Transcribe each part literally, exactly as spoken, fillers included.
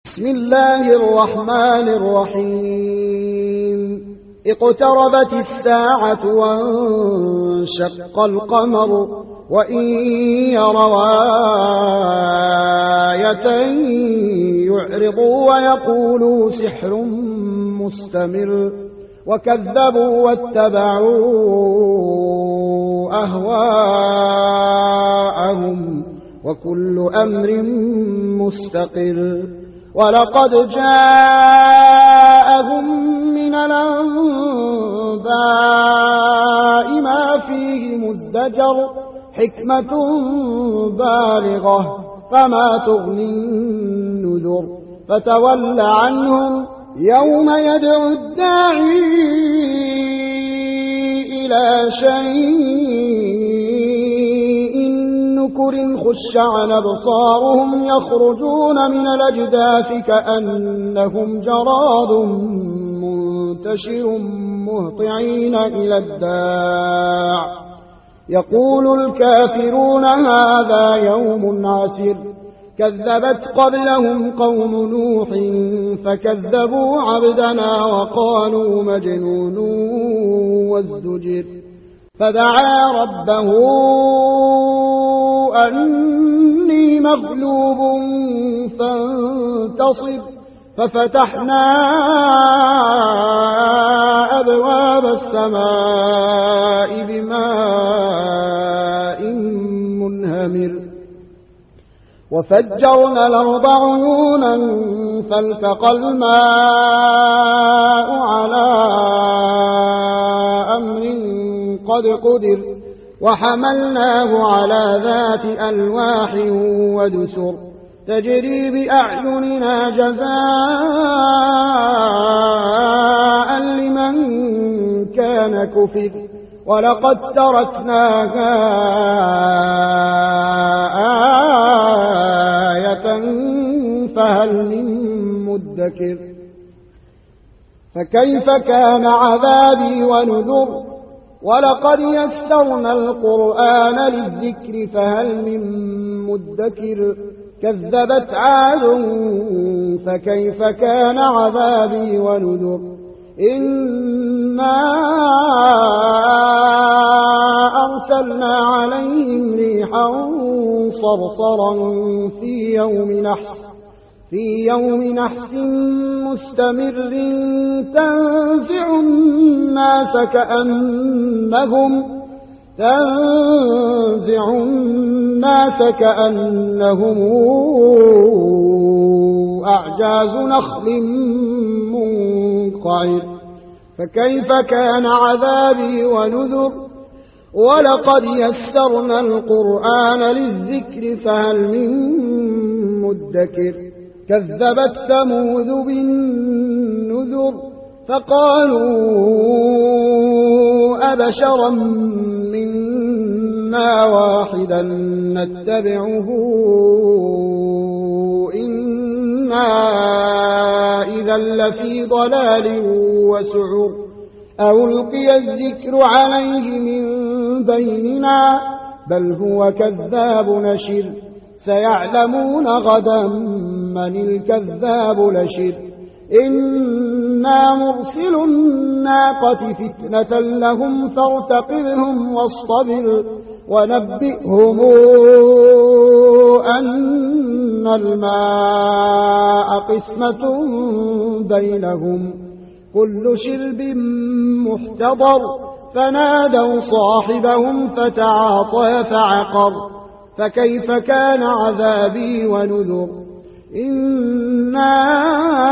بسم الله الرحمن الرحيم اقتربت الساعة وانشق القمر وإن يروا آية يعرضوا ويقولوا سحر مستمر وكذبوا واتبعوا أهواءهم وكل أمر مستقر ولقد جاءهم من الأنباء ما فيه مزدجر حكمة بالغة فما تغني النذر فتول عنهم يوم يدعو الداعي إلى شيء نكر خش عن أبصارهم يخرجون من الأجداث كأنهم جراد منتشر مهطعين إلى الداع يقول الكافرون هذا يوم عسر كذبت قبلهم قوم نوح فكذبوا عبدنا وقالوا مجنون وازدجر فدعا ربه أني مغلوب فانتصر ففتحنا أبواب السماء بماء منهمر وفجرنا الأرض عيونا فالتقى الماء على أمر قد قدر وحملناه على ذات ألواح ودسر تجري بأعيننا جزاء لمن كان كفر ولقد تركناها آية فهل من مدكر فكيف كان عذابي ونذر ولقد يسرنا القرآن للذكر فهل من مدكر كذبت عاد فكيف كان عذابي ونذر إنا أرسلنا عليهم ريحا صرصرا في يوم نحس في يوم نحس مستمر تنزع الناس كأنهم تنزع الناس كأنهم أعجاز نخل منقعر فكيف كان عذابي ونذر ولقد يسرنا القرآن للذكر فهل من مدكر كذبت ثمود بالنذر فقالوا أبشرا منا واحدا نتبعه إنا إذا لفي ضلال وسعر ألقي الذكر عليه من بيننا بل هو كذاب نشر سيعلمون غدا من الكذاب لشر إنا مرسل الناقة فتنة لهم فارتقبهم واصطبر ونبئهم أن الماء قسمة بينهم كل شرب محتضر فنادوا صاحبهم فتعاطى فعقر فكيف كان عذابي ونذر إنا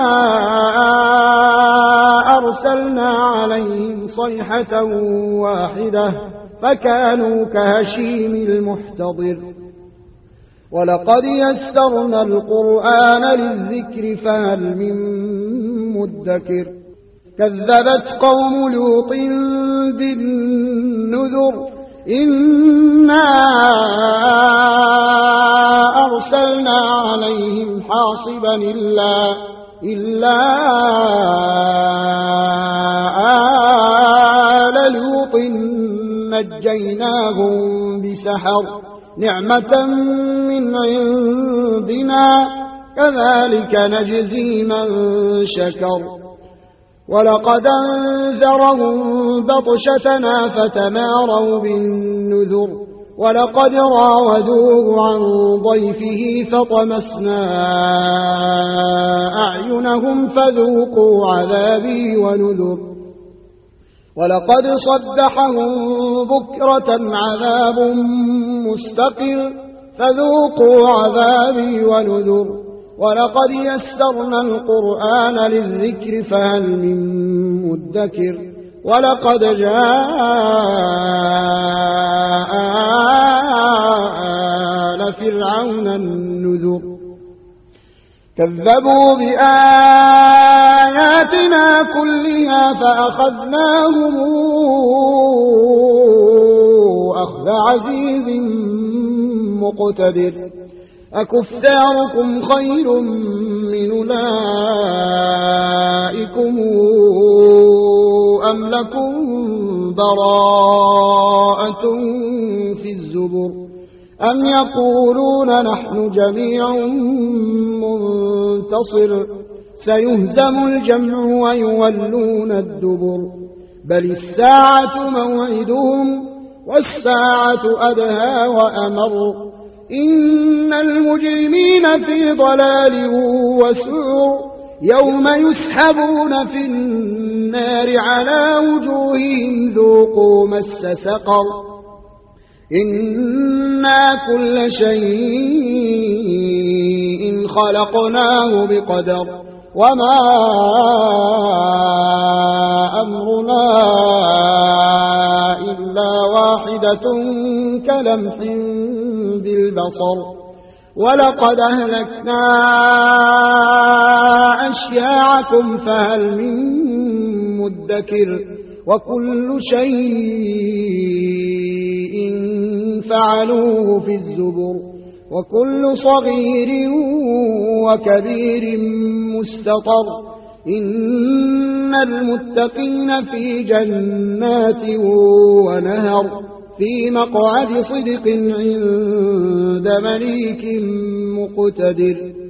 أرسلنا عليهم صيحة واحدة فكانوا كهشيم المحتضر ولقد يسرنا القرآن للذكر فهل من مدكر كذبت قوم لوط بالنذر إنا أرسلنا عليهم حاصبا إلا, إلا آل لوط نجيناهم بسحر نعمة من عندنا كذلك نجزي من شكر ولقد أنذرهم بطشتنا فتماروا بالنذر ولقد راودوه عن ضيفه فطمسنا أعينهم فذوقوا عذابي ونذر ولقد صبحهم بكرة عذاب مستقر فذوقوا عذابي ونذر ولقد يسرنا القرآن للذكر فهل من مدكر ولقد جاء آل فرعون النذر كذبوا بآياتنا كلها فأخذناهم أخذ عزيز مقتدر أكفاركم خير من أولئكم أم لكم براءة في الزبر أم يقولون نحن جميع منتصر سيهزم الجمع ويولون الدبر بل الساعة موعدهم والساعة أدهى وأمر إن المجرمين في ضلال وسعر يوم يسحبون في النار على وجوههم ذوقوا مس سقر إنا كل شيء خلقناه بقدر وما أمرنا إلا واحدة كلمح بالبصر ولقد أهلكنا أشياعكم فهل من مدكر وكل شيء فعلوه في الزبر وكل صغير وكبير مستطر إن المتقين في جنات ونهر في مقعد صدق عند مليك مقتدر